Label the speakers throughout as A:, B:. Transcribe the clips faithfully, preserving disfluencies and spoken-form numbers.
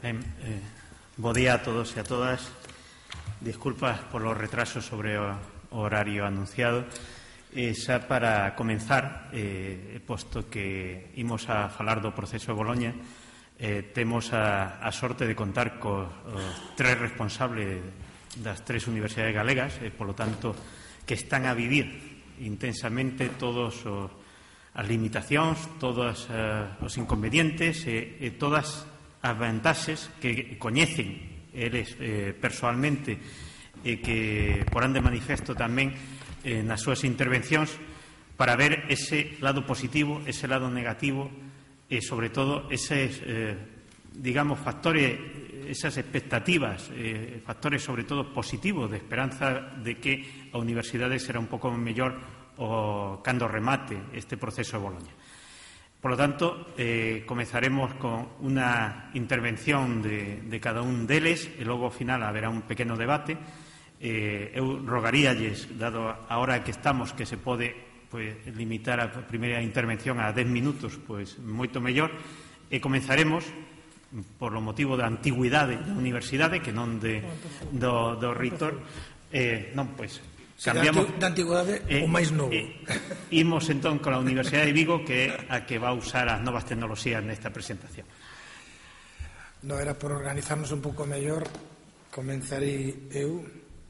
A: Ben, eh, bo día a todos e a todas. Disculpas por los retrasos sobre o horario anunciado. Eh, xa para comenzar, eh, posto que imos a falar do proceso de Boloña, eh, temos a, a sorte de contar cos tres responsables das tres universidades galegas, e, polo tanto, que están a vivir intensamente todos os as limitacións, todos uh, os inconvenientes e, e todas as vantaxes que coñecen eles eh, persoalmente e que porán de manifesto tamén eh, nas súas intervencións para ver ese lado positivo, ese lado negativo e, sobre todo, eses, eh, digamos, factores, esas expectativas, eh, factores, sobre todo, positivos de esperanza de que a universidade será un pouco mellor o cando remate este proceso de Boloña. Por lo tanto, eh, comezaremos con unha intervención de, de cada un deles e logo ao final haberá un pequeno debate. Eh, eu rogaríalles, dado a hora que estamos, que se pode pues, limitar a primeira intervención a dez minutos, pois moito mellor, e comezaremos por o motivo da antigüidade da universidade, que non de, do, do reitor. Eh, non, pois, cambiamos,
B: da antigüedade eh, o máis novo.
A: Eh, imos entón con a Universidade de Vigo, que é a que va a usar as novas tecnoloxías nesta presentación.
B: No, era por organizarnos un pouco mellor. Comenzarei eu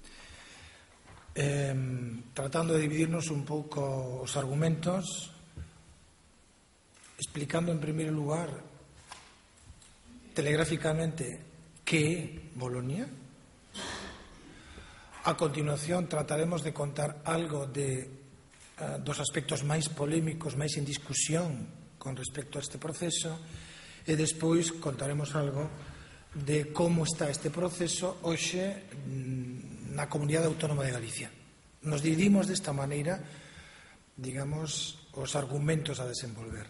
B: eh, tratando de dividirnos un pouco os argumentos, explicando en primeiro lugar telegráficamente que é Bolonia. A continuación trataremos de contar algo de, uh, dos aspectos máis polémicos, máis en discusión con respecto a este proceso, e despois contaremos algo de como está este proceso hoxe na Comunidade Autónoma de Galicia. Nos dividimos desta maneira, digamos, os argumentos a desenvolver.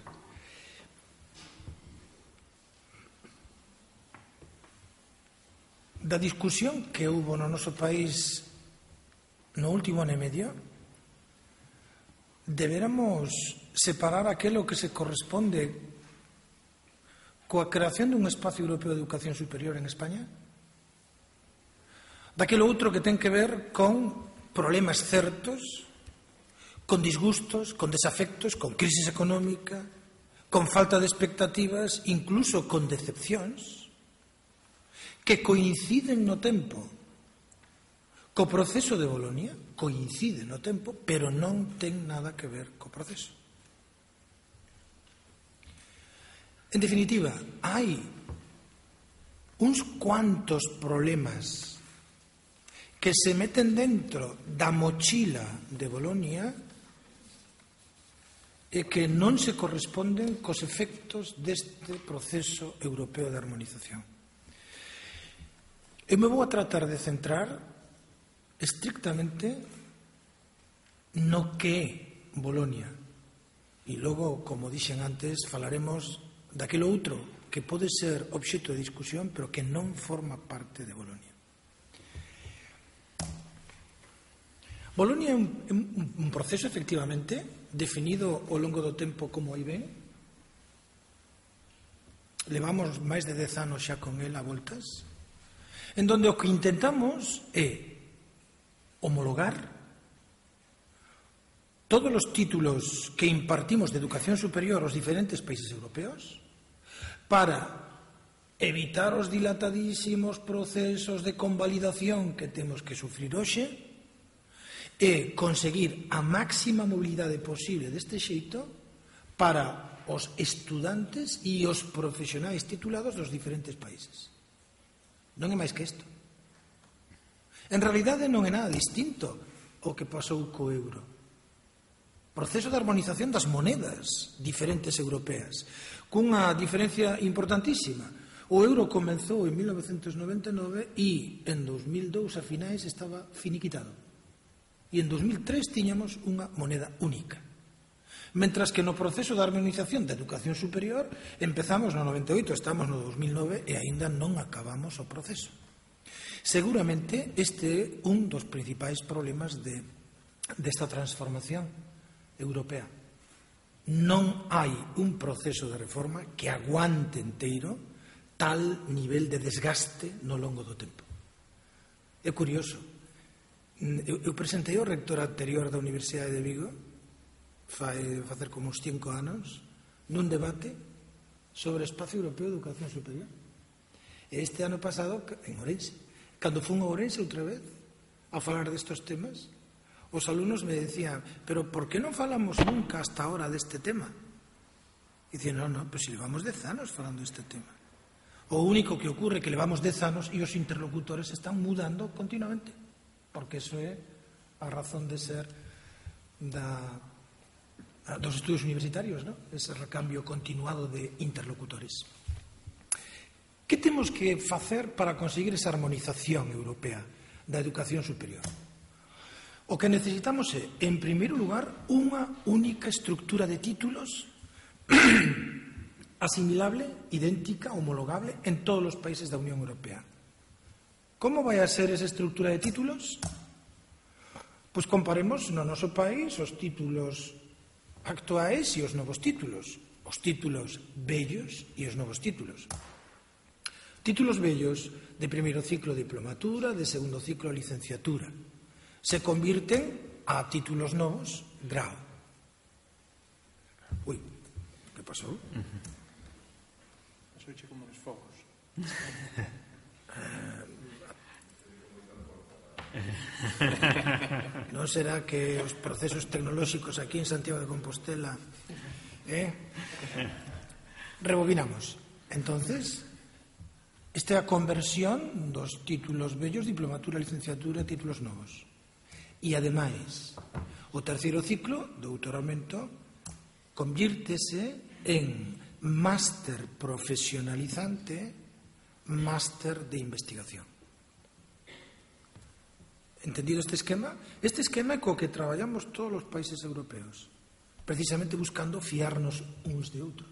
B: Da discusión que houbo no noso país no último ano e medio, deberamos separar aquilo que se corresponde coa creación dun espacio europeo de educación superior en España, daquilo outro que ten que ver con problemas certos, con disgustos, con desafectos, con crisis económica, con falta de expectativas, incluso con decepcións, que coinciden no tempo co proceso de Bolonia, coincide no tempo, pero non ten nada que ver co proceso. En definitiva, hai uns cuantos problemas que se meten dentro da mochila de Bolonia e que non se corresponden cos efectos deste proceso europeo de armonización. Eu me vou a tratar de centrar estrictamente no que é Bolonia. E logo, como dixen antes, falaremos daquilo outro que pode ser obxecto de discusión, pero que non forma parte de Bolonia. Bolonia é un, un, un proceso, efectivamente, definido ao longo do tempo como aí ven. Levamos máis de dez anos xa con el a voltas, en donde o que intentamos é homologar todos os títulos que impartimos de educación superior aos diferentes países europeos para evitar os dilatadísimos procesos de convalidación que temos que sufrir hoxe e conseguir a máxima mobilidade posible deste xeito para os estudantes e os profesionais titulados dos diferentes países. Non é máis que isto. En realidade non é nada distinto ao que pasou co euro. Proceso de armonización das monedas diferentes europeas, cunha diferencia importantísima. O euro comenzou en mil novecentos noventa e nove e en dos mil dous a finais estaba finiquitado. E en dos mil tres tiñamos unha moneda única. Mentras que no proceso de armonización da educación superior empezamos no noventa e oito, estamos no dos mil nove e aínda non acabamos o proceso. Seguramente este é un dos principais problemas de, desta transformación europea. Non hai un proceso de reforma que aguante enteiro tal nivel de desgaste no longo do tempo. É curioso. Eu, eu presentei o rector anterior da Universidade de Vigo, fai facer como uns cinco anos, nun debate sobre o Espacio Europeo de Educación Superior. E este ano pasado, en Ourense, cando fun a Ourense outra vez a falar destes temas, os alumnos me decían, pero por que non falamos nunca hasta ahora deste tema? E dicen, no, no, pues si levamos dez anos falando deste tema. O único que ocurre é que levamos dez anos e os interlocutores están mudando continuamente, porque eso é a razón de ser da, dos estudios universitarios, ¿no? Ese recambio continuado de interlocutores. Que temos que facer para conseguir esa armonización europea da educación superior? O que necesitamos é, en primeiro lugar, unha única estructura de títulos asimilable, idéntica, homologable en todos os países da Unión Europea. Como vai a ser esa estructura de títulos? Pois comparemos no noso país os títulos actuais e os novos títulos, os títulos vellos e os novos títulos. Títulos vellos de primeiro ciclo diplomatura, de segundo ciclo licenciatura. Se convirten a títulos novos grau. Ui, que pasou?
C: Pasouche como os focos.
B: Non será que os procesos tecnolóxicos aquí en Santiago de Compostela eh? Rebobinamos. Entonces, esta é a conversión dos títulos vellos, diplomatura, licenciatura, títulos novos. E, ademais, o terceiro ciclo, doutoramento, convírtese en máster profesionalizante, máster de investigación. Entendido este esquema? Este esquema é co que traballamos todos os países europeos, precisamente buscando fiarnos uns de outros.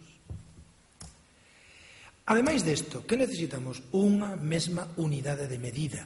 B: Ademais desto, que necesitamos? Unha mesma unidade de medida.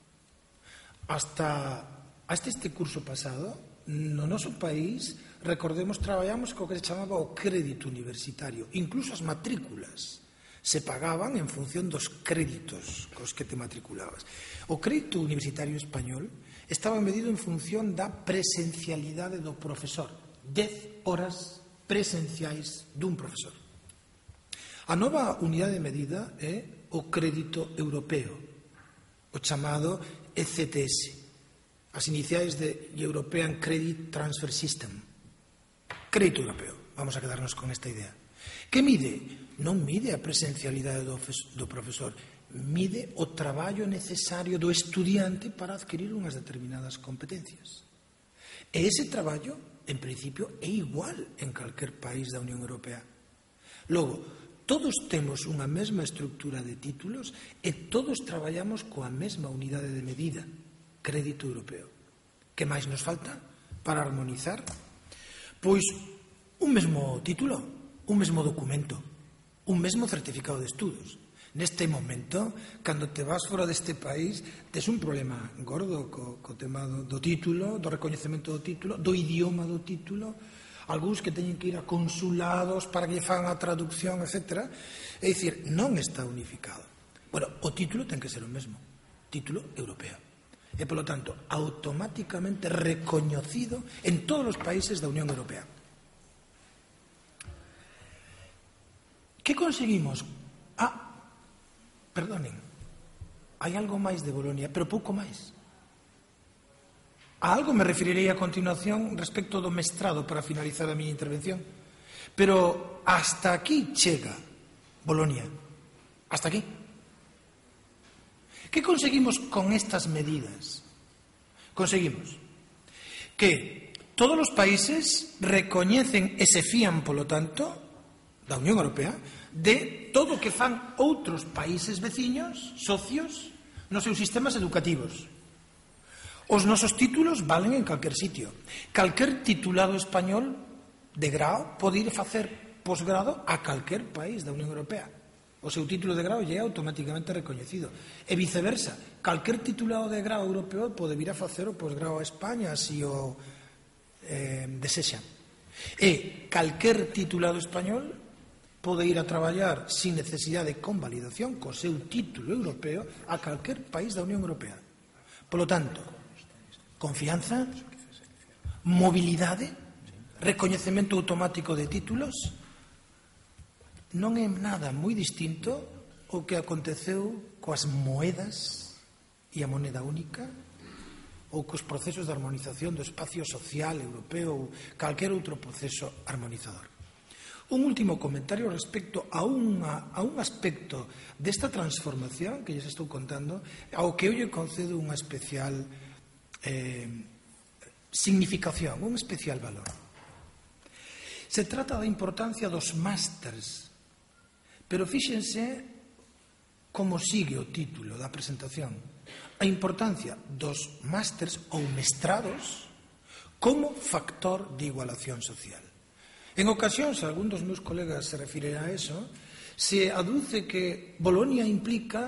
B: Hasta, hasta este curso pasado, no noso país, recordemos, traballamos co que se chamaba o crédito universitario. Incluso as matrículas se pagaban en función dos créditos cos que te matriculabas. O crédito universitario español estaba medido en función da presencialidade do profesor. Dez horas presenciais dun profesor. A nova unidade de medida é o crédito europeo, o chamado E C T S, as iniciais de European Credit Transfer System. Crédito europeo, vamos a quedarnos con esta idea. Que mide? Non mide a presencialidade do, do profesor, mide o traballo necesario do estudiante para adquirir unhas determinadas competencias. E ese traballo, en principio, é igual en calquer país da Unión Europea. Logo, todos temos unha mesma estructura de títulos e todos traballamos coa mesma unidade de medida, crédito europeo. Que máis nos falta para armonizar? Pois un mesmo título, un mesmo documento, un mesmo certificado de estudos. Neste momento, cando te vas fora deste país, tes un problema gordo co, co tema do, do título, do recoñecemento do título, do idioma do título, algúns que teñen que ir a consulados para que lle fagan a traducción, etcétera. É dicir, non está unificado. Bueno, o título ten que ser o mesmo, título europeo. E, polo tanto, automáticamente recoñecido en todos os países da Unión Europea. Que conseguimos? Ah, perdonen, hai algo máis de Bolonia, pero pouco máis. A algo me referirei a continuación respecto do mestrado para finalizar a miña intervención. Pero hasta aquí chega Bolonia. Hasta aquí. Que conseguimos con estas medidas? Conseguimos que todos os países recoñecen e se fían, polo tanto, da Unión Europea, de todo o que fan outros países veciños, socios, nos seus sistemas educativos. Os nosos títulos valen en calquer sitio. Calquer titulado español de grao pode ir facer posgrado a calquer país da Unión Europea. O seu título de grao lle é automáticamente recoñecido. E viceversa, calquer titulado de grao europeo pode vir a facer o posgrado a España se o eh, desexan. E calquer titulado español pode ir a traballar sin necesidade de convalidación co seu título europeo a calquer país da Unión Europea. Polo tanto, confianza, mobilidade, recoñecemento automático de títulos, non é nada moi distinto o que aconteceu coas moedas e a moneda única ou cos procesos de armonización do espacio social europeo ou calquer outro proceso armonizador. Un último comentario respecto a, unha, a un aspecto desta transformación que lles estou contando, ao que eu lle concedo unha especial eh, significación, un especial valor. Se trata da importancia dos másters, pero fíxense como sigue o título da presentación. A importancia dos másters ou mestrados como factor de igualación social. En ocasións, algún dos meus colegas se refirerá a eso, se aduce que Bolonia implica,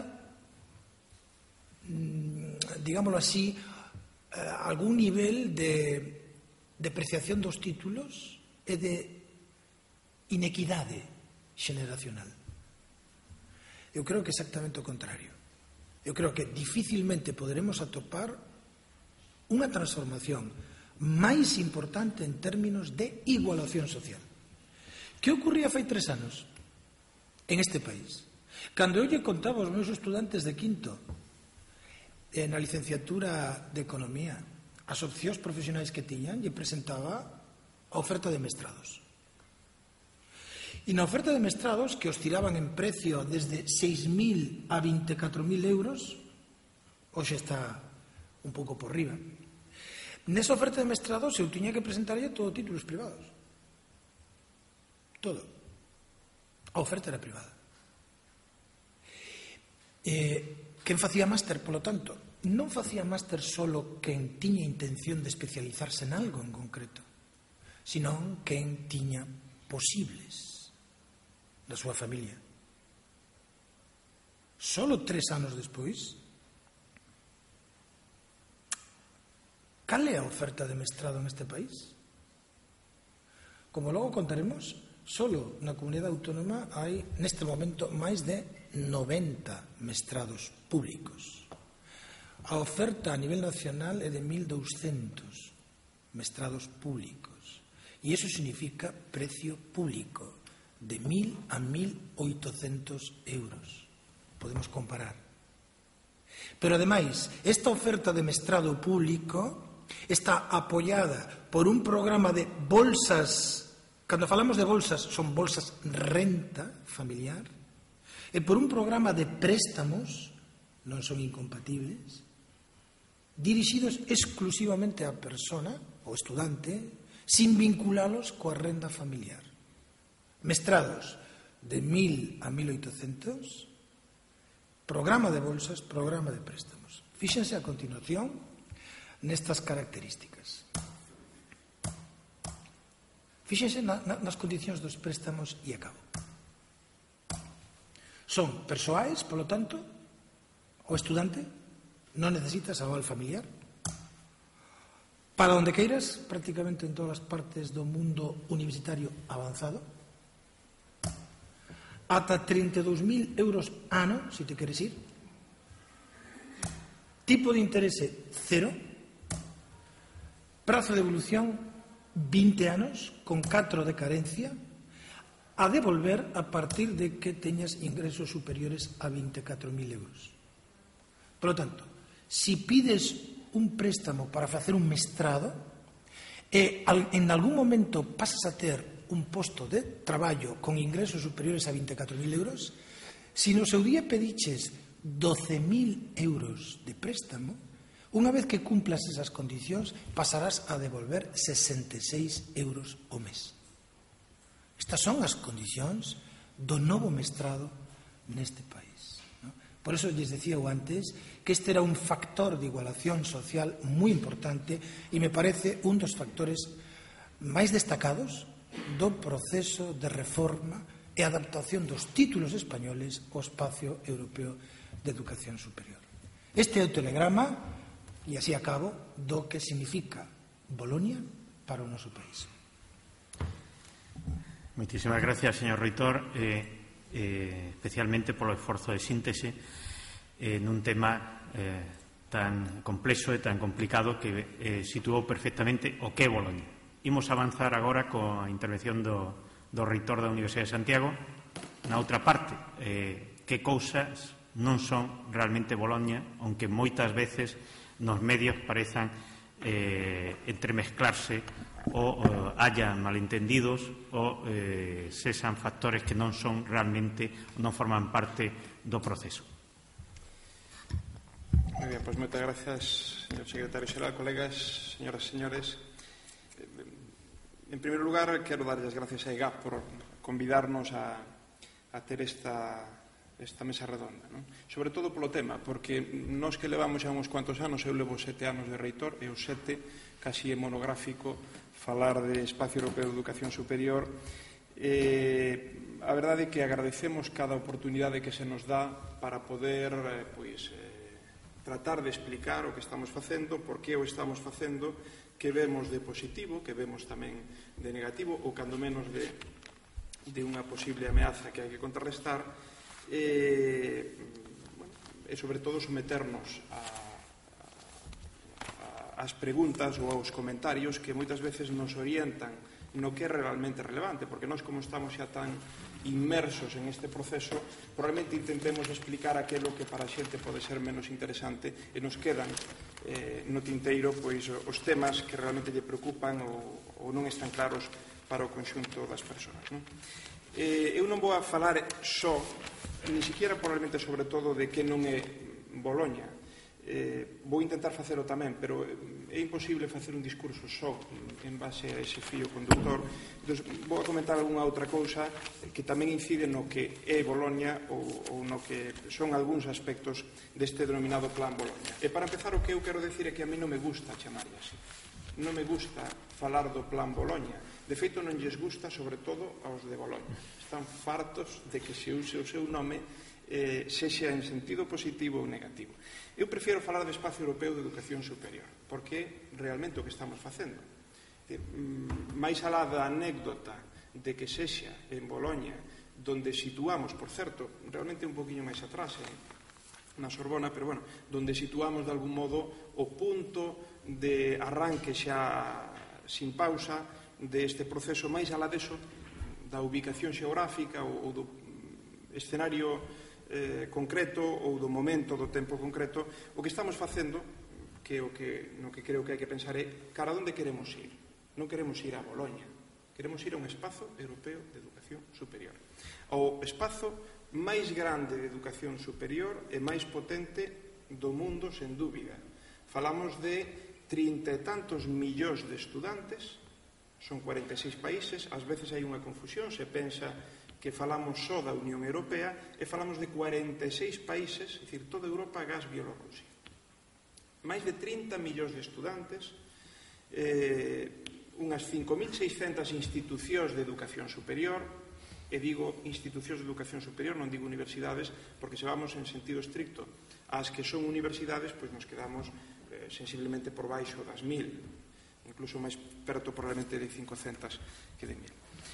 B: digámoslo así, algún nivel de depreciación dos títulos e de inequidade xeneracional. Eu creo que é exactamente o contrario. Eu creo que dificilmente poderemos atopar unha transformación máis importante en términos de igualación social. Que ocurría fai tres anos en este país? Cando eu lle contaba aos meus estudantes de quinto na licenciatura de Economía as opcións profesionais que tiñan, lle presentaba a oferta de mestrados. E na oferta de mestrados, que oscilaban en precio desde seis mil a vinte e catro mil euros, hoxe está un pouco por riba, nesa oferta de mestrados eu tiña que presentarlle todo títulos privados. Todo. A oferta era privada. Eh, quen facía máster, polo tanto, non facía máster solo quen tiña intención de especializarse en algo en concreto, senón quen tiña posibles da súa familia. Solo tres anos despois, cal é a oferta de mestrado neste país? Como logo contaremos, solo na comunidade autónoma hai neste momento máis de noventa mestrados públicos. A oferta a nivel nacional é de mil douscentos mestrados públicos. E iso significa precio público de mil a mil oitocentos euros. Podemos comparar. Pero, ademais, esta oferta de mestrado público está apoiada por un programa de bolsas, cando falamos de bolsas, son bolsas renta familiar, e por un programa de préstamos, non son incompatibles, dirixidos exclusivamente á persona, ou estudante, sin vinculalos coa renda familiar. Mestrados de mil a mil oitocentos, programa de bolsas, programa de préstamos. Fíxense a continuación nestas características. Fíxense na, na, nas condicións dos préstamos e acabo. Son persoais, polo tanto, o estudante non necesitas aval familiar. Para onde queiras, prácticamente en todas as partes do mundo universitario avanzado. Ata trinta e dous mil euros ano, se te queres ir. Tipo de interese cero. Prazo de evolución vinte anos, con catro de carencia, a devolver a partir de que teñas ingresos superiores a vinte e catro mil euros. Por lo tanto, si pides un préstamo para facer un mestrado e en algún momento pasas a ter un posto de traballo con ingresos superiores a vinte e catro mil euros, se no seu día pediches doce mil euros de préstamo, unha vez que cumplas esas condicións, pasarás a devolver sesenta e seis euros ao mes. Estas son as condicións do novo mestrado neste país. ¿No? Por eso lles decía eu antes que este era un factor de igualación social moi importante e me parece un dos factores máis destacados do proceso de reforma e adaptación dos títulos españoles ao espacio europeo de educación superior. Este é o telegrama, e así acabo, do que significa Bolonia para o noso país.
A: Muchísimas gracias, señor reitor, eh, eh, especialmente polo esforzo de síntese eh, nun tema eh, tan complexo e tan complicado que eh, situou perfectamente o que é Boloña. Imos avanzar agora coa intervención do, do reitor da Universidade de Santiago. Na outra parte, eh, que cousas non son realmente Boloña, aunque moitas veces nos medios parezan eh, entremezclarse ou eh, haya malentendidos ou eh, sesan factores que non son realmente, non forman parte do proceso.
C: Muy bien, pues moitas gracias, señor secretario xeral, colegas, señoras e señores. En primeiro lugar, quero darlle as gracias a I G A P por convidarnos a, a ter esta esta mesa redonda, non? Sobre todo polo tema, porque nós que levamos xa uns cuantos anos, eu levo sete anos de reitor, e os sete, casi é monográfico, falar de Espacio Europeo de Educación Superior. Eh, a verdade é que agradecemos cada oportunidade que se nos dá para poder eh, pois, eh, tratar de explicar o que estamos facendo, por que o estamos facendo, que vemos de positivo, que vemos tamén de negativo, ou cando menos de, de unha posible ameaza que hai que contrarrestar, e, bueno, e sobre todo someternos a, a, as preguntas ou aos comentarios que moitas veces nos orientan no que é realmente relevante, porque nós, como estamos xa tan inmersos en este proceso, probablemente intentemos explicar aquilo que para a xente pode ser menos interesante e nos quedan eh, no tinteiro pois os temas que realmente lle preocupan ou, ou non están claros para o conxunto das persoas, non? Eh, eu non vou a falar só, ni siquiera probablemente sobre todo de que non é Boloña. Eh, vou intentar facelo tamén, pero é imposible facer un discurso só en base a ese fío conductor. Entón, vou a comentar algunha outra cousa que tamén incide no que é Boloña ou, ou no que son algúns aspectos deste denominado Plan Boloña. E para empezar, o que eu quero decir é que a mí non me gusta chamarlle así. Non me gusta falar do Plan Boloña. De feito, non lles gusta, sobre todo, aos de Boloña. Están fartos de que se use o seu nome eh, sexa en sentido positivo ou negativo. Eu prefiero falar do Espacio Europeo de Educación Superior, porque é realmente o que estamos facendo. Eh, máis alá da anécdota de que sexa en Boloña, donde situamos, por certo, realmente un poquinho máis atrás, eh, na Sorbona, pero bueno, donde situamos de algún modo o punto de arranque xa sin pausa deste proceso, máis alá deso, da ubicación xeográfica ou, ou do escenario eh, concreto ou do momento, do tempo concreto, o que estamos facendo, que o que, no que creo que hai que pensar é cara a onde queremos ir. Non queremos ir a Boloña, queremos ir a un espazo europeo de educación superior. Ao espazo máis grande de educación superior e máis potente do mundo, sen dúbida. Falamos de trinta e tantos millóns de estudantes, son cuarenta e seis países, ás veces hai unha confusión, se pensa que falamos só da Unión Europea e falamos de cuarenta e seis países, é dicir, toda Europa gas Bielorrusia. Máis de trinta millóns de estudantes, eh, unhas cinco mil seiscentas institucións de educación superior, e digo institucións de educación superior, non digo universidades, porque se vamos en sentido estricto ás que son universidades, pois nos quedamos eh, sensiblemente por baixo das mil, incluso máis perto probablemente de cincocentas que de mil.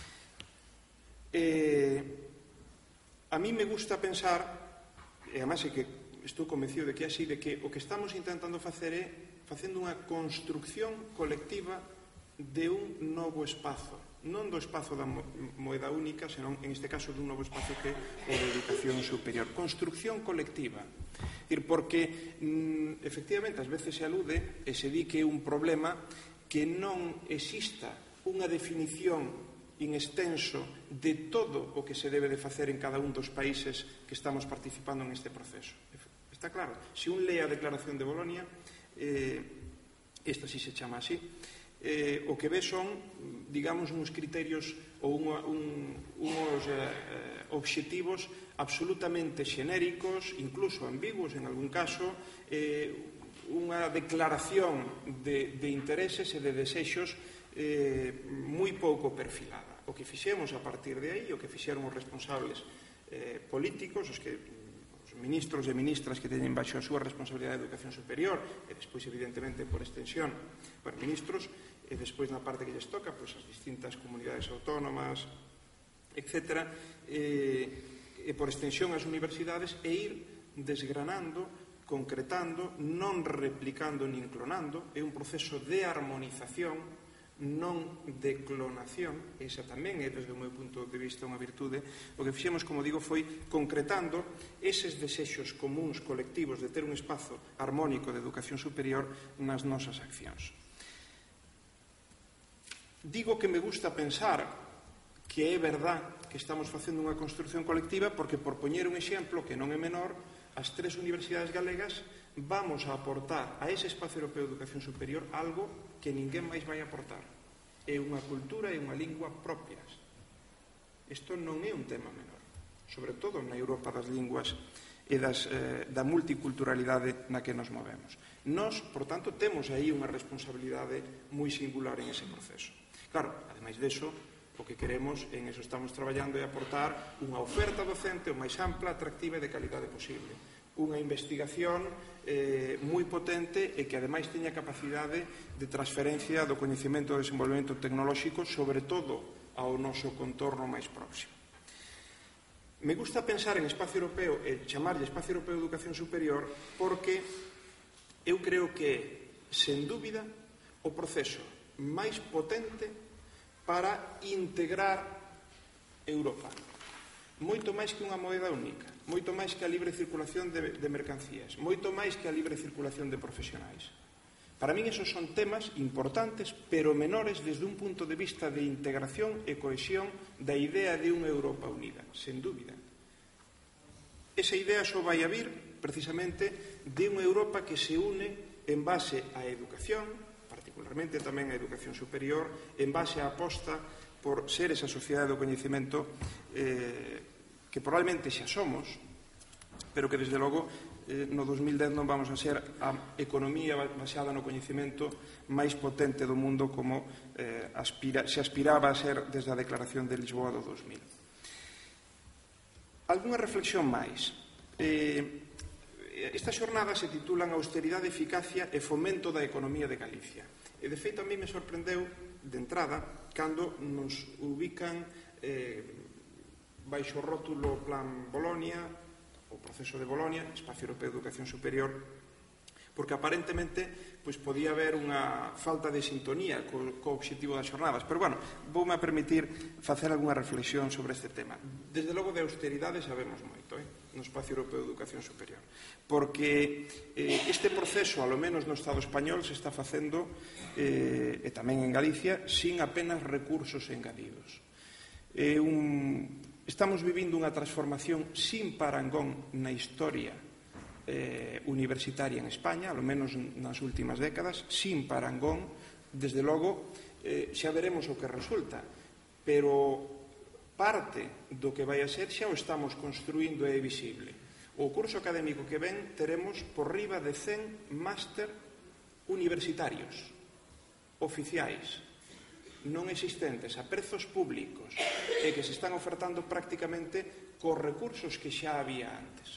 C: Eh, a mí me gusta pensar, e además é que estou convencido de que é así, de que o que estamos intentando facer é facendo unha construcción colectiva de un novo espazo, non do espazo da moeda única, senón en este caso dun novo espazo que é o de educación superior. Construcción colectiva. Porque, mm, efectivamente, ás veces se alude e se di que é un problema que non exista unha definición in extenso de todo o que se debe de facer en cada un dos países que estamos participando en este proceso. Está claro, se un lee a Declaración de Bolonia, eh, esta sí se chama así, eh, o que ve son, digamos, uns criterios ou unha, un, uns eh, obxectivos absolutamente xenéricos, incluso ambiguos en algún caso, eh, unha declaración de, de intereses e de desexos eh, moi pouco perfilada. O que fixemos a partir de aí, o que fixeron os responsables eh, políticos, os que os ministros e ministras que teñen baixo a súa responsabilidade de educación superior, e despois, evidentemente, por extensión, bueno, ministros, e despois na parte que lles toca, pois as distintas comunidades autónomas, etcétera, e, e por extensión as universidades, e ir desgranando, concretando, non replicando nin clonando. É un proceso de armonización, non de clonación. Esa tamén é, desde o meu punto de vista, unha virtude. O que fixemos, como digo, foi concretando eses desexos comuns colectivos de ter un espazo armónico de educación superior nas nosas accións. Digo que me gusta pensar que é verdad que estamos facendo unha construcción colectiva porque, por poñer un exemplo que non é menor, as tres universidades galegas vamos a aportar a ese espacio europeo de educación superior algo que ninguén máis vai aportar. É unha cultura e unha lingua propias. Isto non é un tema menor, sobre todo na Europa das linguas e das, eh, da multiculturalidade na que nos movemos. Nós, por tanto, temos aí unha responsabilidade moi singular en ese proceso. Claro, ademais deso, o que queremos, en eso estamos traballando, é aportar unha oferta docente o máis ampla, atractiva e de calidade posible. Unha investigación eh, moi potente e que ademais teña capacidade de transferencia do coñecemento e desenvolvemento tecnolóxico, sobre todo ao noso contorno máis próximo. Me gusta pensar en espacio europeo e chamarlle espacio europeo de educación superior porque eu creo que, sen dúbida, o proceso máis potente para integrar Europa. Moito máis que unha moeda única, moito máis que a libre circulación de, de mercancías, moito máis que a libre circulación de profesionais. Para min esos son temas importantes, pero menores desde un punto de vista de integración e cohesión da idea de unha Europa unida, sen dúbida. Esa idea só vai a vir, precisamente, de unha Europa que se une en base á educación, particularmente tamén a educación superior, en base á aposta por ser esa sociedade do coñecemento eh, que probablemente xa somos, pero que desde logo eh, no dos mil dez non vamos a ser a economía baseada no coñecemento máis potente do mundo como eh, aspira, se aspiraba a ser desde a Declaración de Lisboa do dos mil. Algúnha reflexión máis. Eh, Estas xornadas se titulan Austeridade, Eficacia e Fomento da Economía de Galicia. E, de feito, a mí me sorprendeu, de entrada, cando nos ubican eh, baixo o rótulo Plan Bolonia, o proceso de Bolonia, Espacio Europeo de Educación Superior, porque aparentemente pois, podía haber unha falta de sintonía co, co obxectivo das xornadas. Pero, bueno, voume a permitir facer algunha reflexión sobre este tema. Desde logo, de austeridade sabemos moito, eh, no Espacio Europeo de Educación Superior. Porque eh, este proceso, alo menos no Estado español, se está facendo, eh, e tamén en Galicia, sin apenas recursos engadidos. Eh, un, estamos vivindo unha transformación sin parangón na historia Eh, universitaria en España, ao menos nas últimas décadas, sin parangón. Desde logo, eh, xa veremos o que resulta, pero parte do que vai a ser xa o estamos construindo e é visible. O curso académico que ven teremos por riba de cen máster universitarios oficiais non existentes a prezos públicos e que se están ofertando prácticamente cos recursos que xa había antes.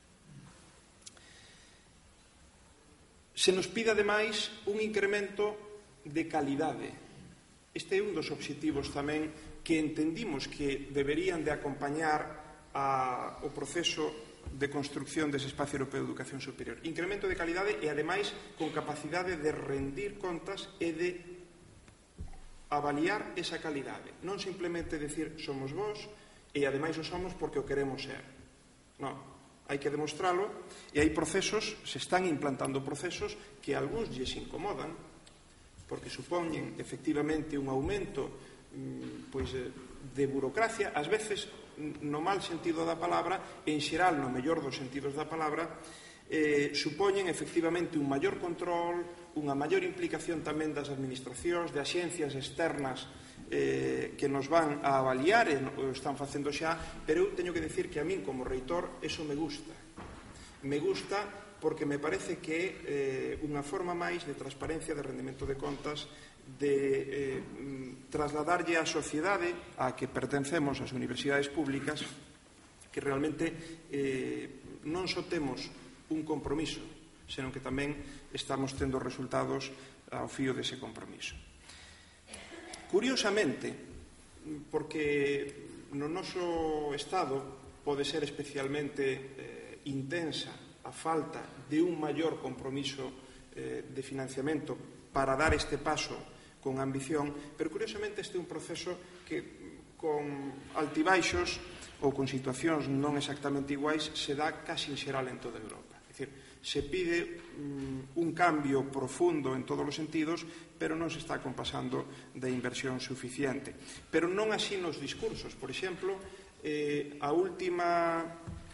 C: Se nos pide, ademais, un incremento de calidade. Este é un dos obxectivos tamén que entendimos que deberían de acompañar a, o proceso de construcción dese espacio europeo de educación superior. Incremento de calidade e, ademais, con capacidade de rendir contas e de avaliar esa calidade. Non simplemente decir somos vós e, ademais, o somos porque o queremos ser. Non. Hai que demostralo e hai procesos, se están implantando procesos que a algúns lles incomodan porque supoñen efectivamente un aumento pois, de burocracia, ás veces no mal sentido da palabra, en xeral no mellor dos sentidos da palabra, eh, supoñen efectivamente un maior control, unha maior implicación tamén das administracións, de axencias externas Eh, que nos van a avaliar e o están facendo xa, pero eu teño que decir que a min como reitor eso me gusta me gusta porque me parece que é eh, unha forma máis de transparencia, de rendimento de contas, de eh, trasladarlle á sociedade a que pertencemos ás universidades públicas que realmente eh, non só temos un compromiso, senón que tamén estamos tendo resultados ao fío dese compromiso. Curiosamente, porque no noso Estado pode ser especialmente eh, intensa a falta de un maior compromiso eh, de financiamento para dar este paso con ambición, pero curiosamente este é un proceso que con altibaixos ou con situacións non exactamente iguais se dá casi en xeral en toda Europa. É dicir, se pide um, un cambio profundo en todos os sentidos, pero non se está compasando da inversión suficiente. Pero non así nos discursos. Por exemplo, eh, a última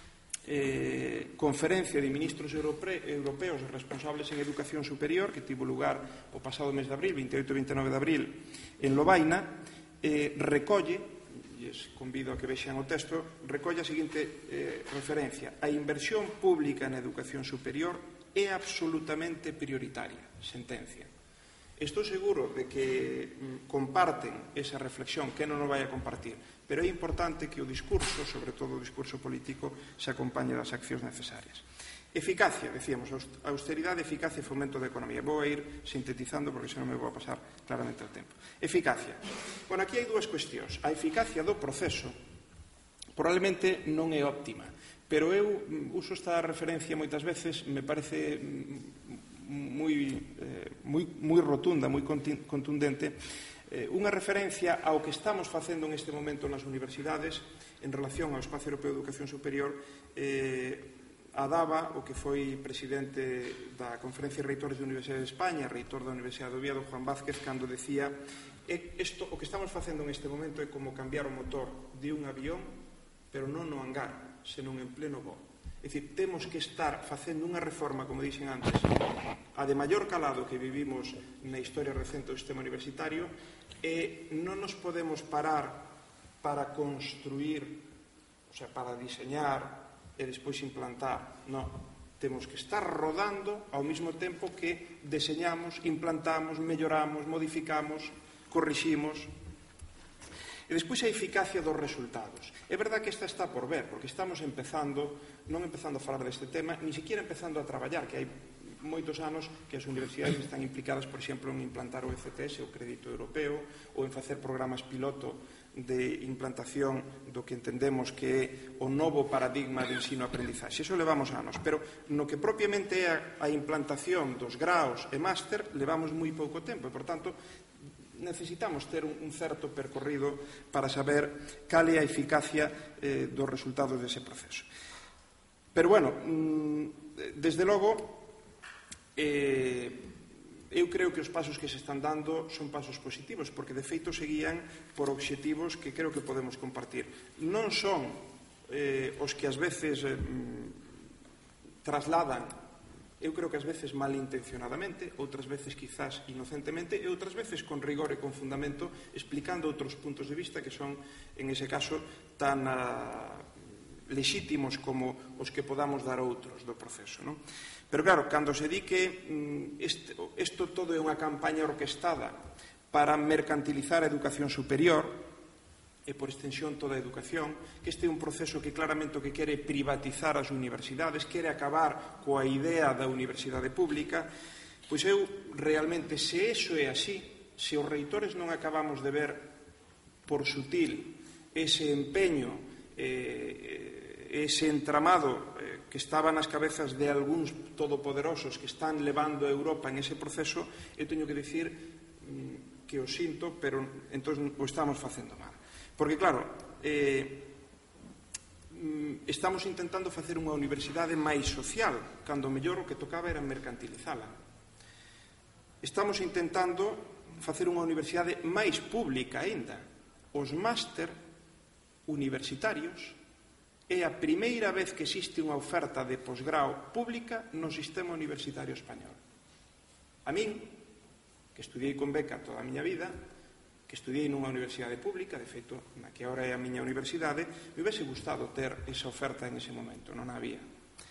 C: eh, conferencia de ministros europe europeos responsables en educación superior, que tivo lugar o pasado mes de abril, veintioito e veintinueve de abril, en Lovaina, eh, recolle, e es convido a que vexan o texto, recolle a seguinte eh, referencia: a inversión pública na educación superior é absolutamente prioritaria. Sentencia. Estou seguro de que mm, comparten esa reflexión, que non o vai a compartir, pero é importante que o discurso, sobre todo o discurso político, se acompañe das accións necesarias. Eficacia, decíamos, austeridade, eficacia e fomento da economía. Vou a ir sintetizando porque senón me vou a pasar claramente o tempo. Eficacia. Bueno, aquí hai dúas cuestións. A eficacia do proceso probablemente non é óptima, pero eu uso esta referencia moitas veces, me parece moi, eh, moi, moi rotunda, moi contundente, eh, unha referencia ao que estamos facendo en este momento nas universidades en relación ao Espacio Europeo de Educación Superior. eh, A Daba, o que foi presidente da Conferencia de Reitores da Universidade de España, reitor da Universidade de Oviedo, Juan Vázquez, cando decía isto, o que estamos facendo en este momento é como cambiar o motor de un avión, pero non no hangar, senón en pleno voo. É dicir, temos que estar facendo unha reforma, como dixen antes, a de maior calado que vivimos na historia recente do sistema universitario, e non nos podemos parar para construir, o sea, para diseñar e despois implantar. Non, temos que estar rodando ao mesmo tempo que deseñamos, implantamos, melloramos, modificamos, corriximos. E despois a eficacia dos resultados. É verdad que esta está por ver, porque estamos empezando, non empezando a falar deste tema, ni siquiera empezando a traballar, que hai moitos anos que as universidades están implicadas, por exemplo, en implantar o E C T S, o crédito europeo, ou en facer programas piloto de implantación do que entendemos que é o novo paradigma de ensino-aprendizaxe. Iso levamos anos, pero no que propiamente é a implantación dos graos e máster levamos moi pouco tempo e, por tanto, necesitamos ter un certo percorrido para saber cal é a eficacia eh, dos resultados dese proceso. Pero, bueno, desde logo, eh, eu creo que os pasos que se están dando son pasos positivos, porque de feito seguían por obxectivos que creo que podemos compartir. Non son eh, os que ás veces eh, trasladan, eu creo que ás veces malintencionadamente, outras veces quizás inocentemente, e outras veces con rigor e con fundamento, explicando outros puntos de vista que son, en ese caso, tan ah, lexítimos como os que podamos dar outros do proceso, non? Pero claro, cando se di que isto todo é unha campaña orquestada para mercantilizar a educación superior e por extensión toda a educación, que este é un proceso que claramente o que quere privatizar as universidades, quere acabar coa idea da universidade pública, pois eu realmente, se iso é así, se os reitores non acabamos de ver por sutil ese empeño, eh, ese entramado eh, que estaba nas cabezas de algúns todopoderosos que están levando a Europa en ese proceso, eu teño que dicir mm, que o sinto, pero entón o estamos facendo mal. Porque, claro, eh, estamos intentando facer unha universidade máis social, cando mellor o que tocaba era mercantilizala. Estamos intentando facer unha universidade máis pública aínda. Os máster universitarios é a primeira vez que existe unha oferta de posgrao pública no sistema universitario español. A min, que estudiei con beca toda a miña vida, que estudiei nunha universidade pública, de feito, na que agora é a miña universidade, me hubiese gustado ter esa oferta en ese momento, non a había.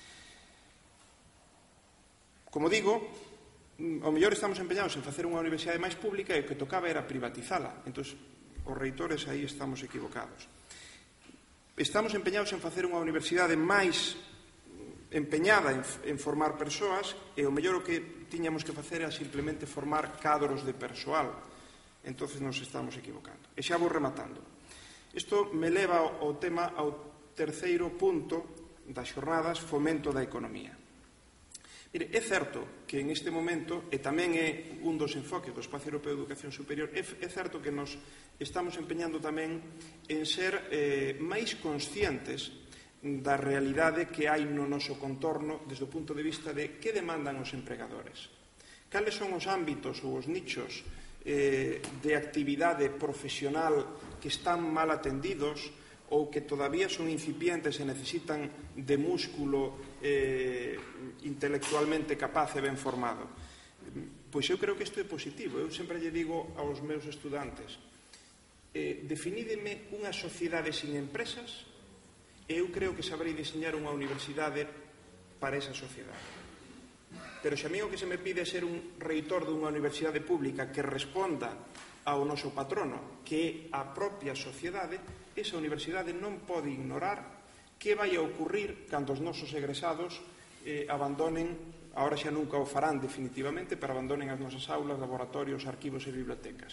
C: Como digo, ao mellor estamos empeñados en facer unha universidade máis pública e o que tocaba era privatizala. Entón, os reitores aí estamos equivocados. Estamos empeñados en facer unha universidade máis empeñada en, en formar persoas e o mellor o que tiñamos que facer era simplemente formar cadros de persoal. Entonces nos estamos equivocando. E xa vou rematando. Isto me leva ao tema, ao terceiro punto das xornadas, fomento da economía. Mire, é certo que en este momento, e tamén é un dos enfoques do Espacio Europeo de Educación Superior, é, é certo que nos estamos empeñando tamén en ser eh, máis conscientes da realidade que hai no noso contorno desde o punto de vista de que demandan os empregadores. Cales son os ámbitos ou os nichos eh, de actividade profesional que están mal atendidos ou que todavía son incipientes e necesitan de músculo eh, intelectualmente capaz e ben formado. Pois eu creo que isto é positivo. Eu sempre lle digo aos meus estudantes, eh, definídeme unha sociedade sin empresas e eu creo que sabrei diseñar unha universidade para esa sociedade. Pero se a mí o que se me pide é ser un reitor dunha universidade pública que responda ao noso patrono, que é a propia sociedade, esa universidade non pode ignorar que vai a ocurrir cando os nosos egresados eh, abandonen, agora xa nunca o farán definitivamente, pero abandonen as nosas aulas, laboratorios, arquivos e bibliotecas.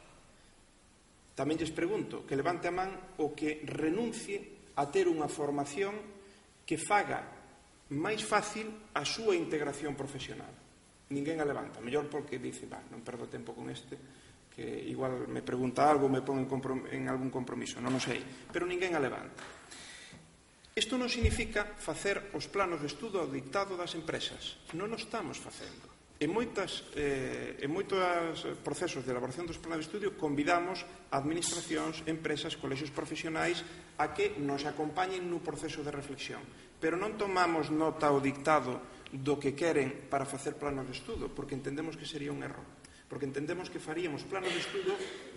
C: Tamén lles pregunto que levante a man o que renuncie a ter unha formación que faga máis fácil a súa integración profesional. Ninguén a levanta, mellor porque dice, va, non perdo tempo con este, que igual me pregunta algo, me pon en, en algún compromiso, non o sei, pero ninguén a levanta. Isto non significa facer os planos de estudo ao dictado das empresas, non o estamos facendo. En moitos eh, en moitos procesos de elaboración dos planos de estudio convidamos a administracións, empresas, colexios profesionais a que nos acompañen no proceso de reflexión, pero non tomamos nota ao dictado do que queren para facer planos de estudo, porque entendemos que sería un erro, porque entendemos que faríamos planos de estudo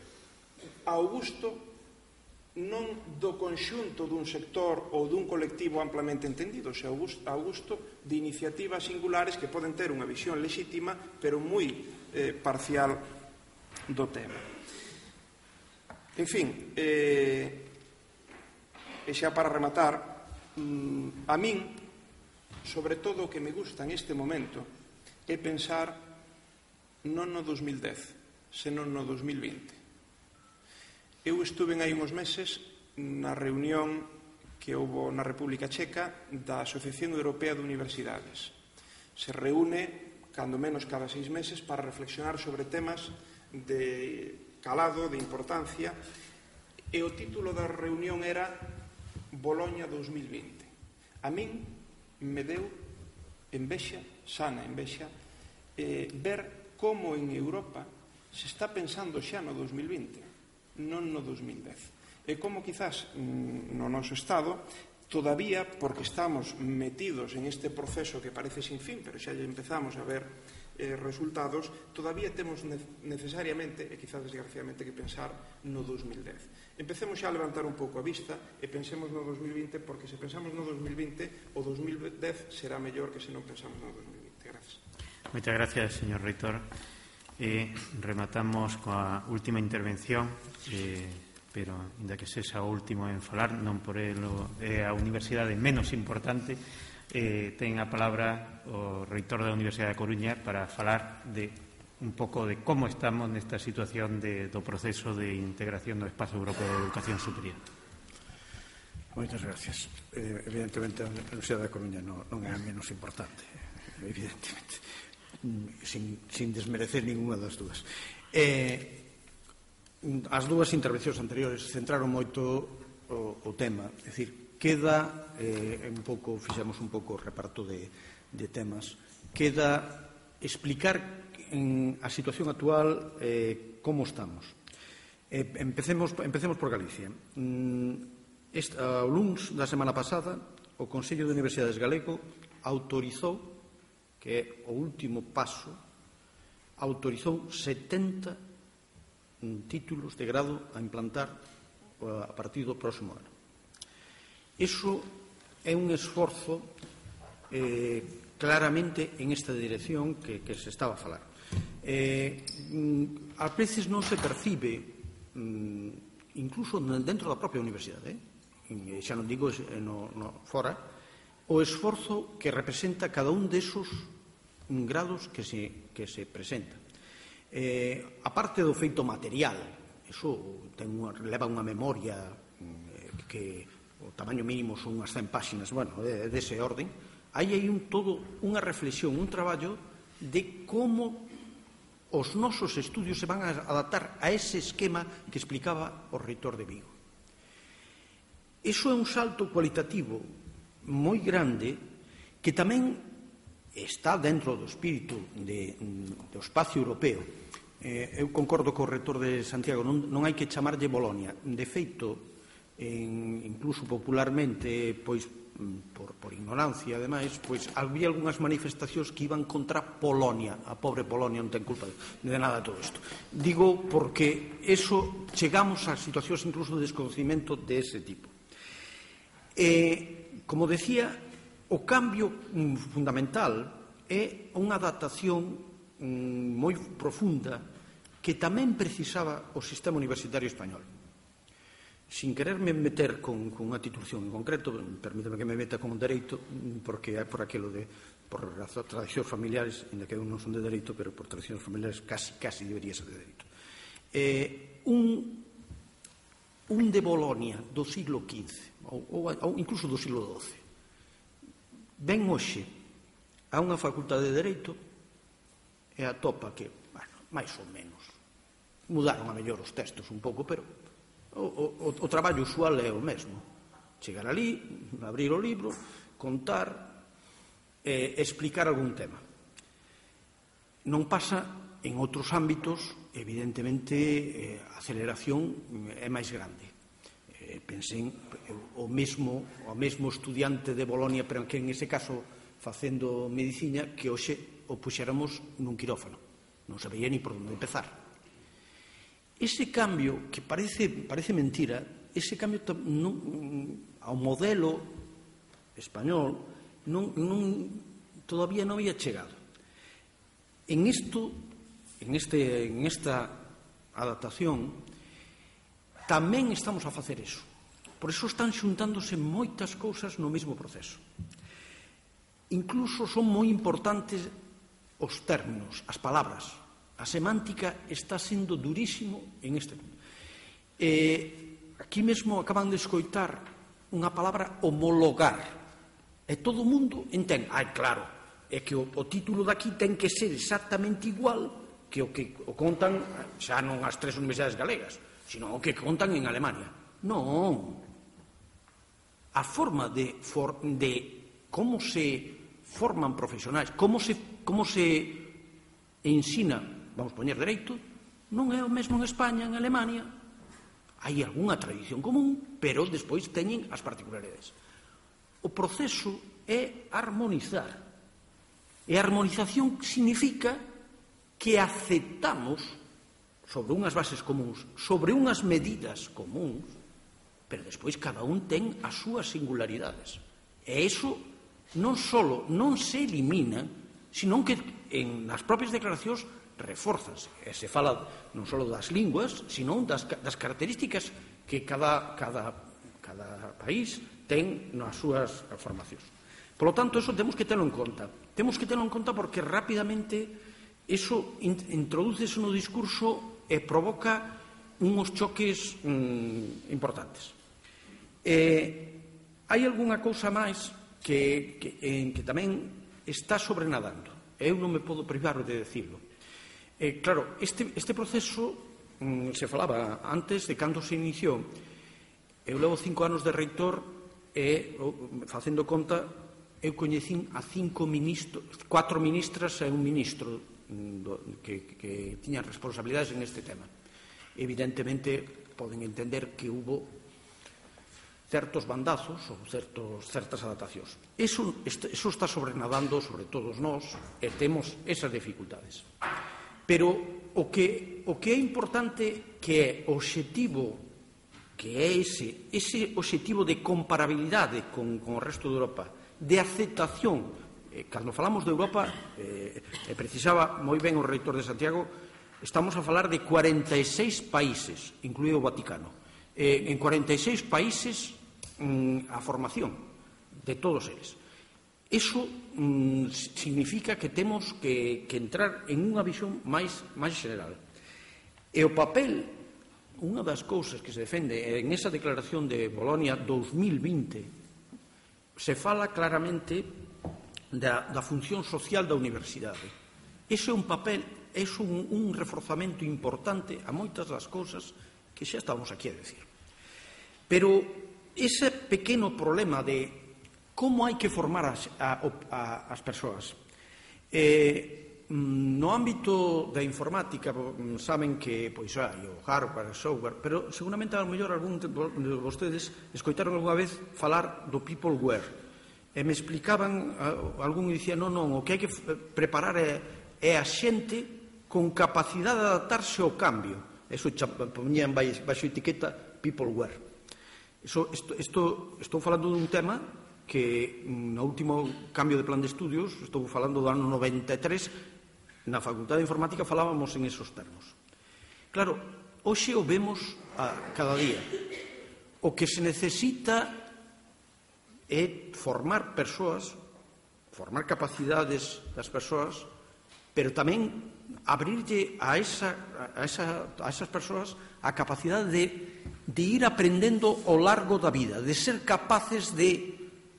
C: ao gusto non do conxunto dun sector ou dun colectivo amplamente entendido, se ao gusto de iniciativas singulares que poden ter unha visión lexítima pero moi eh, parcial do tema. En fin, eh, e xa para rematar, mm, a min, sobre todo o que me gusta en este momento, é pensar non no dos mil dez, senón no dos mil vinte. Eu estuve hai uns meses na reunión que houve na República Checa da Asociación Europea de Universidades. Se reúne, cando menos cada seis meses, para reflexionar sobre temas de calado, de importancia, e o título da reunión era Boloña dos mil vinte. A min me deu envexa, sana envexa, eh, ver como en Europa se está pensando xa no dos mil vinte. Non no dos mil dez. E como quizás no noso Estado, todavía, porque estamos metidos en este proceso que parece sin fin, pero xa empezamos a ver eh, resultados, todavía temos necesariamente, e quizás desgraciadamente, que pensar no dos mil dez. Empecemos xa a levantar un pouco a vista e pensemos no dos mil vinte, porque se pensamos no dos mil vinte, o dos mil dez será mellor que se non pensamos no dos mil vinte. Gracias.
A: Moitas gracias, señor reitor. E rematamos coa última intervención, eh, pero, inda que sexa o último en falar, non por elo é a universidade menos importante, eh, ten a palabra o reitor da Universidade da Coruña para falar de un pouco de como estamos nesta situación de, do proceso de integración do Espacio Europeo de Educación Superior.
D: Moitas gracias. Eh, evidentemente, a Universidade da Coruña non, non é a menos importante, evidentemente. Sin, sin desmerecer ninguna das dúas. Eh, as dúas intervencións anteriores centraron moito o, o tema, é dicir, queda, eh, un pouco, fixemos un pouco o reparto de, de temas, queda explicar en a situación actual eh, como estamos. Eh, empecemos, empecemos por Galicia. Mm, esta, o luns da semana pasada, o Consello de Universidades Galego autorizou, que é o último paso, autorizou setenta títulos de grado a implantar a partir do próximo ano. Iso é un esforzo eh, claramente en esta dirección que, que se estaba a falar. Eh, a veces non se percibe, mm, incluso dentro da propia universidade, eh? xa non digo no, no, fora, o esforzo que representa cada un desos grados que se, que se presentan. Eh, a parte do feito material, iso ten unha, leva unha memoria que o tamaño mínimo son unhas cen páxinas, bueno, dese orden, aí hai un todo unha reflexión, un traballo de como os nosos estudios se van a adaptar a ese esquema que explicaba o reitor de Vigo. Iso é un salto cualitativo moi grande que tamén está dentro do espírito de, do espacio europeo. Eh, eu concordo co reitor de Santiago, non, non hai que chamarlle Bolonia. De feito, en, incluso popularmente, pois por, por ignorancia, ademais, pois había algunhas manifestacións que iban contra Polonia. A pobre Polonia non ten culpa de nada de todo isto. Digo porque eso chegamos a situacións incluso de desconocimiento de ese tipo. Eh, como decía, o cambio fundamental é unha adaptación moi profunda que tamén precisaba o sistema universitario español. Sin quererme meter con, con unha titulación en concreto, permítame que me meta con o dereito, porque é por aquilo de por tradicións familiares, ainda que eu non son de dereito, pero por tradicións familiares casi, casi debería ser de dereito. Eh, un, un de Bolonia do siglo quince, ou, ou, ou incluso do siglo doce, ven hoxe a unha facultade de Dereito e atopa que, bueno, máis ou menos, mudaron a mellor os textos un pouco, pero o, o, o traballo usual é o mesmo. Chegar ali, abrir o libro, contar, eh, explicar algún tema. Non pasa en outros ámbitos, evidentemente, eh, a aceleración é máis grande. Eh, pensén o mesmo, o mesmo estudiante de Bolonia, pero que en ese caso facendo medicina, que hoxe o puxéramos nun quirófano. Non sabía ni por onde empezar. Ese cambio, que parece, parece mentira, ese cambio non, ao modelo español non, non, todavía non había chegado. En isto, en, este, en esta adaptación, tamén estamos a facer eso. Por iso están xuntándose moitas cousas no mesmo proceso. Incluso son moi importantes os términos, as palabras. A semántica está sendo durísimo en este punto. Eh, aquí mesmo acaban de escoitar unha palabra homologar. E todo o mundo entende. Ai, claro, é que o, o título daqui ten que ser exactamente igual que o que o contan xa non as tres universidades galegas, sino o que contan en Alemania. Non. A forma de, for, de como se forman profesionais, como se, como se ensina, vamos poñer dereito, non é o mesmo en España, en Alemania. Hai algunha tradición común, pero despois teñen as particularidades. O proceso é armonizar. E a armonización significa que aceptamos sobre unhas bases comuns, sobre unhas medidas comuns, pero despois cada un ten as súas singularidades. E iso non só non se elimina, sino que en as propias declaracións reforzas. E se fala non só das linguas, sino das, das características que cada, cada, cada país ten nas súas formacións. Por lo tanto, eso temos que telo en conta. Temos que telo en conta porque rapidamente iso introdúcese no discurso e provoca uns choques mmm, importantes. Eh, hai algunha cousa máis que, que, en que tamén está sobrenadando. Eu non me podo privar de decirlo. Eh, claro, este, este proceso mmm, se falaba antes de cando se iniciou. Eu levo cinco anos de reitor e, facendo conta, eu coñecín a cinco ministros, cuatro ministras e un ministro que, que tiñan responsabilidades en este tema. Evidentemente, poden entender que hubo certos bandazos ou certos, certas adaptacións. Eso, eso está sobrenadando sobre todos nós e temos esas dificultades. Pero o que, o que é importante que é o obxectivo, que é ese, ese obxectivo de comparabilidade con, con o resto de Europa, de aceptación. Eh, cando falamos de Europa, eh, eh, precisaba moi ben o reitor de Santiago, estamos a falar de cuarenta e seis países, incluído o Vaticano. Eh, en cuarenta e seis países mm, a formación de todos eles. Iso mm, significa que temos que, que entrar en unha visión máis, máis general. E o papel,
E: unha das cousas que se defende en esa declaración de Bolonia dos mil vinte se fala claramente da, da función social da universidade. Ese é un papel, é un, un reforzamento importante a moitas das cousas que xa estamos aquí a decir. Pero ese pequeno problema de como hai que formar as, a, a, as persoas. Eh, no ámbito da informática saben que pois hai o hardware, o software, pero seguramente a lo mellor algún de vostedes escoitaron algunha vez falar do peopleware. E me explicaban, algún dicía, non, non, o que hai que preparar é, é a xente con capacidade de adaptarse ao cambio. Eso poñían baixo etiqueta peopleware. Eso, isto, isto, estou falando dun tema que no último cambio de plan de estudios, estou falando do ano noventa e tres, na Facultade de Informática falábamos en esos termos. Claro, hoxe o vemos a cada día. O que se necesita é formar persoas, formar capacidades das persoas, pero tamén abrirlle a, esa, a, esa, a esas persoas a capacidade de, de ir aprendendo ao largo da vida, de ser capaces de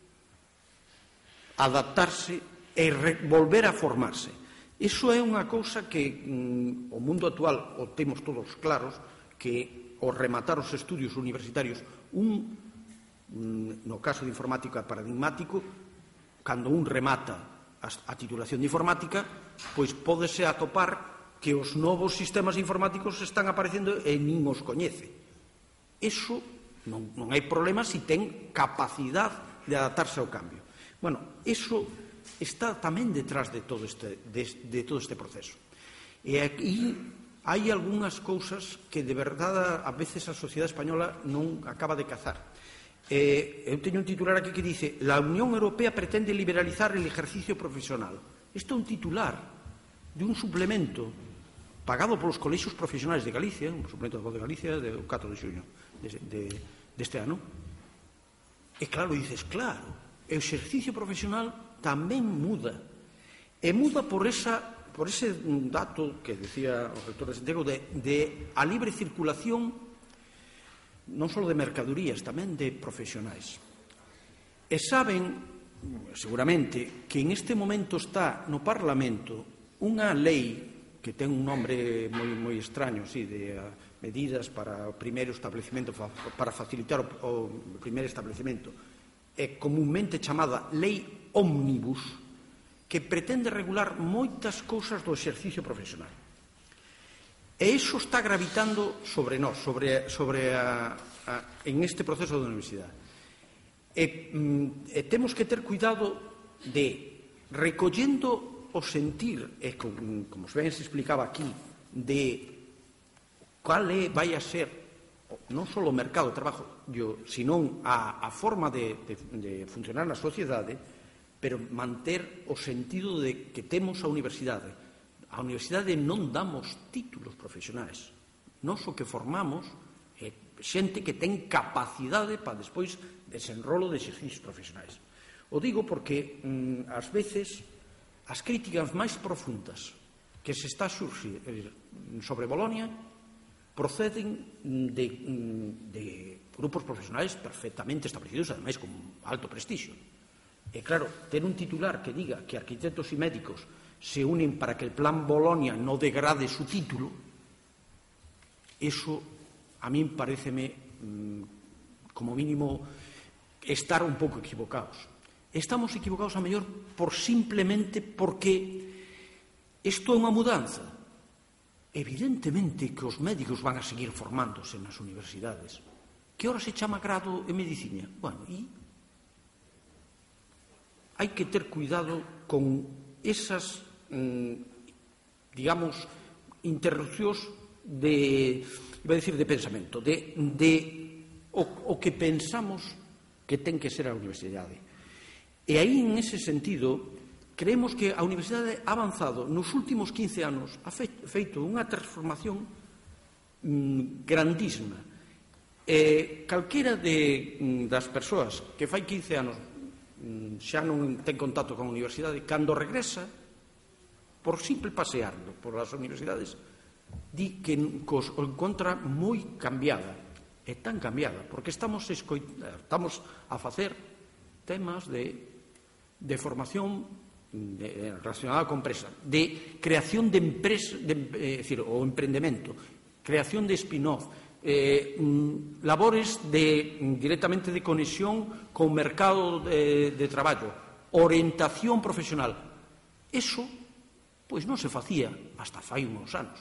E: adaptarse e volver a formarse. Iso é unha cousa que mm, o mundo actual o temos todos claros, que ao rematar os estudios universitarios, un, mm, no caso de informática paradigmático, cando un remata a, a titulación de informática, pois pódese atopar que os novos sistemas informáticos están aparecendo e nin os coñece. Iso non, non hai problema se ten capacidade de adaptarse ao cambio. Bueno, iso está tamén detrás de todo este, de, de todo este proceso. E aquí hai algunhas cousas que de verdade a veces a sociedade española non acaba de cazar. Eh, eu teño un titular aquí que dice: la Unión Europea pretende liberalizar el ejercicio profesional. Isto é un titular de un suplemento pagado polos colexios profesionales de Galicia, un suplemento da Voz de Galicia do catro de xuño de, de, deste ano. E claro, dices, claro, o exercicio profesional tamén muda. E muda por, esa, por ese dato que decía o rector de Santiago de, de a libre circulación non só de mercadorías, tamén de profesionais. E saben, seguramente, que en este momento está no Parlamento unha lei que ten un nombre moi, moi extraño, sí, de uh, medidas para o primeiro establecimento, para facilitar o, o primeiro establecimento, é comúnmente chamada Lei Ómnibus, que pretende regular moitas cousas do exercicio profesional. E iso está gravitando sobre nós, sobre, sobre a, a, en este proceso da universidade. E, e temos que ter cuidado de, recollendo o sentir, e como, como ben se explicaba aquí, de cal é, vai a ser non só o mercado de traballo, sino a, a forma de, de, de funcionar na sociedade, pero manter o sentido de que temos a universidade. A universidade non damos títulos profesionais. Nós o que formamos é xente que ten capacidade para despois desenrolo de exercicios profesionais. O digo porque, mm, ás veces, as críticas máis profundas que se está a xurxir sobre Bolonia proceden de, de grupos profesionais perfectamente establecidos, ademais con alto prestixio. E claro, ter un titular que diga que arquitectos e médicos se unen para que el plan Bolonia no degrade su título, eso a min pareceme, como mínimo, estar un pouco equivocados. Estamos equivocados a mellor por simplemente porque isto é unha mudanza. Evidentemente que os médicos van a seguir formándose nas universidades. Que hora se chama grado en medicina? Bueno, e hai que ter cuidado con esas, mm, digamos, interrupcións de, iba a decir, de pensamento, de, de o, o que pensamos que ten que ser a universidade. E aí, en ese sentido, creemos que a universidade ha avanzado nos últimos quince anos, ha feito unha transformación mm, grandísima. E calquera de, mm, das persoas que fai quince anos mm, xa non ten contacto con a universidade, cando regresa, por simple pasearlo por as universidades, di que cos o encontra moi cambiada. É tan cambiada, porque estamos, estamos a facer temas de, de formación de, relacionada con empresa, de creación de empresa, de, é dicir, o emprendemento, creación de spin-off, eh, labores de, directamente de conexión con o mercado de, de traballo, orientación profesional. Eso, pois non se facía hasta fai uns anos.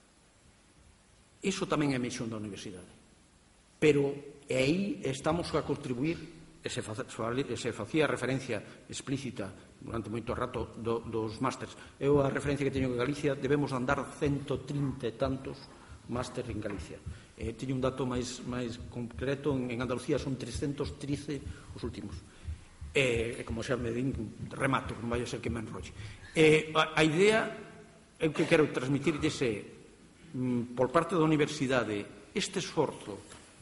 E: Iso tamén é a misión da universidade. Pero aí estamos a contribuir, e se, fa, se facía referencia explícita durante moito rato do, dos másters. Eu a referencia que teño en Galicia, debemos andar ciento trinta e tantos másters en Galicia. Eh, teño un dato máis, máis concreto, en, en Andalucía son trescentos trece os últimos. E, eh, como xa me din, remato, non vai a ser que me enrolle. Eh, a, a idea, eu que quero transmitir dese, mm, por parte da universidade, este esforzo,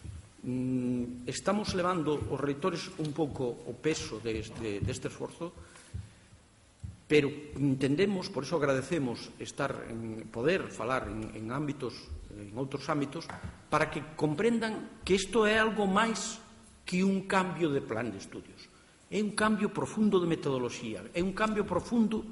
E: mm, estamos levando os reitores un pouco o peso deste, deste esforzo, pero entendemos, por iso agradecemos estar en, poder falar en, en ámbitos, en outros ámbitos, para que comprendan que isto é algo máis que un cambio de plan de estudios. É un cambio profundo de metodoloxía, é un cambio profundo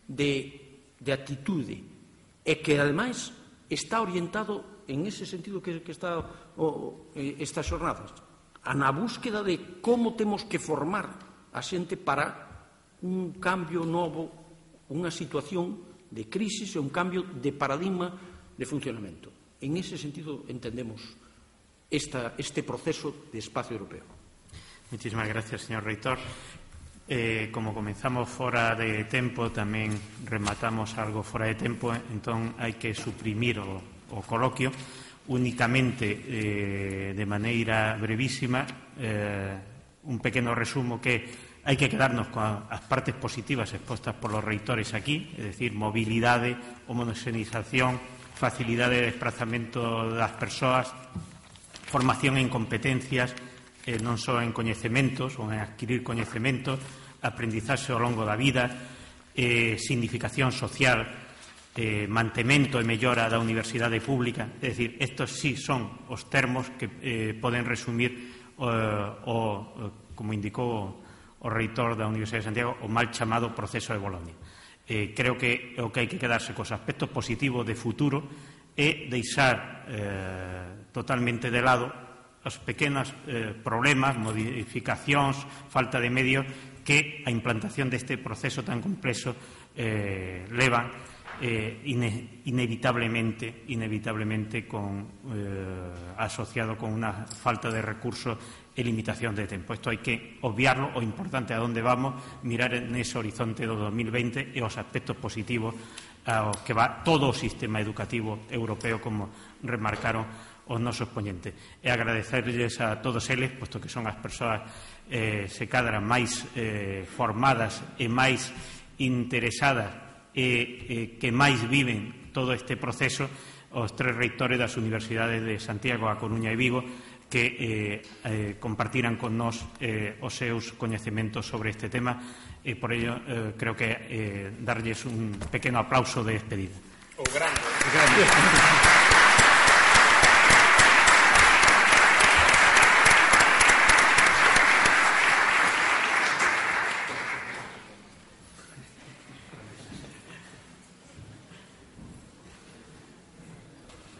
E: de, de actitude, e que, ademais, está orientado en ese sentido que, que está o, estas xornadas, a na búsqueda de como temos que formar a xente para un cambio novo, unha situación de crisis e un cambio de paradigma de funcionamento. En ese sentido entendemos esta, este proceso de espacio europeo.
A: Muchísimas gracias, señor reitor. Eh, como comenzamos fora de tempo, tamén rematamos algo fora de tempo, entón hai que suprimir o, o coloquio. Únicamente, eh, de maneira brevísima, eh, un pequeno resumo que hai que quedarnos con as partes positivas expostas por los reitores aquí, é dicir, mobilidade, homoxeneización, facilidade de desplazamento das persoas, formación en competencias, eh, non só en coñecementos ou en adquirir coñecementos, aprendizaxe ao longo da vida, eh, significación social, eh, mantemento e mellora da universidade pública. É dicir, estos sí son os termos que eh, poden resumir o, o, como indicou o reitor da Universidade de Santiago, o mal chamado proceso de Bolonia. Eh, creo que o que hai que quedarse cos aspectos positivos de futuro é deixar eh, totalmente de lado os pequenos eh, problemas, modificacións, falta de medios que a implantación deste proceso tan complexo eh, levan eh, ine, inevitablemente inevitablemente con, eh, asociado con unha falta de recursos e limitación de tempo. Isto hai que obviarlo, o importante a onde vamos, mirar nese horizonte do dos mil veinte e os aspectos positivos ao que va todo o sistema educativo europeo, como remarcaron os nosos ponentes. E agradecerles a todos eles, posto que son as persoas eh, se cadran máis eh, formadas e máis interesadas e eh, que máis viven todo este proceso, os tres reitores das universidades de Santiago, A Coruña e Vigo, que eh, eh, compartiran con nós eh, os seus coñecementos sobre este tema, e por ello eh, creo que eh, darlles un pequeno aplauso de despedida.
C: O grande. O grande.